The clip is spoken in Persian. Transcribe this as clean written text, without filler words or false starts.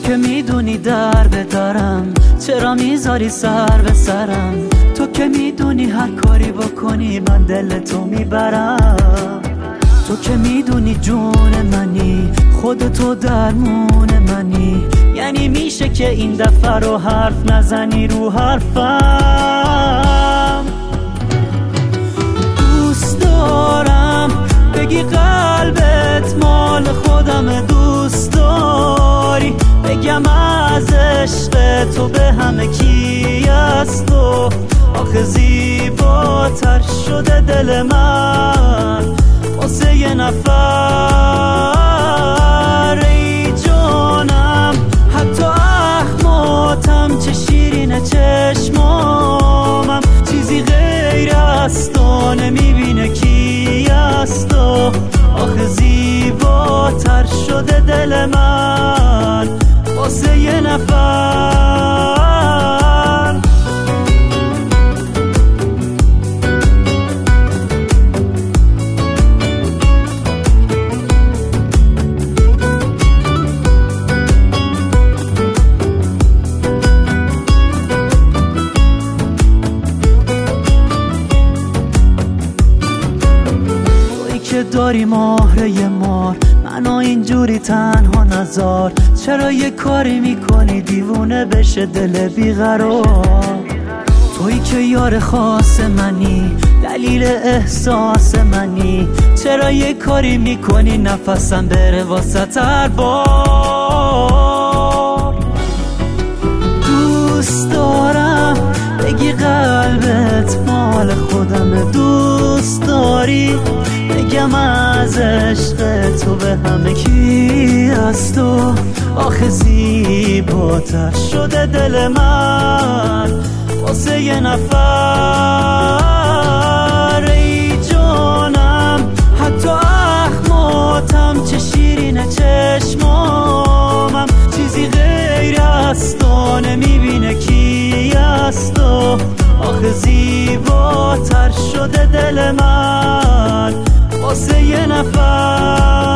که میدونی در به درم، چرا میذاری سر به سرم؟ تو که میدونی هر کاری بکنی من دل تو میبرم. تو که میدونی جون منی، خودتو درمون منی، یعنی میشه که این دفعه رو حرف نزنی رو حرفم. دوست دارم بگی قلبت مال خودم، دوست داری بگم از عشق تو به همه کی از تو. آخه زیباتر شده دل من واسه یه نفر. ای جانم حتی اخماتم چه شیرینه چشمامم، چیزی غیر از تو نمیبینه کی از تو. آخه زیباتر شده دل من واسه یه نفر. که داری مهره مار، منو اینجوری تنها نذار. چرا یه کاری میکنی دیوونه بشه دل بیقرار؟ تویی که یار خاص منی، دلیل احساس منی، چرا یه کاری میکنی نفسم بره واسه هر بار؟ دوست دارم بگی قلبت مال خودمه، دوست داری بگم از عشق تو به همه کی از تو. آخه زیباتر شده دل من واسه یه نفر. ای جانم حتی اخماتم چه شیرینه چشمامم، چیزی غیر از تو نمیبینه کی از تو. آخه زیباتر شده دل من واسه یه نفر.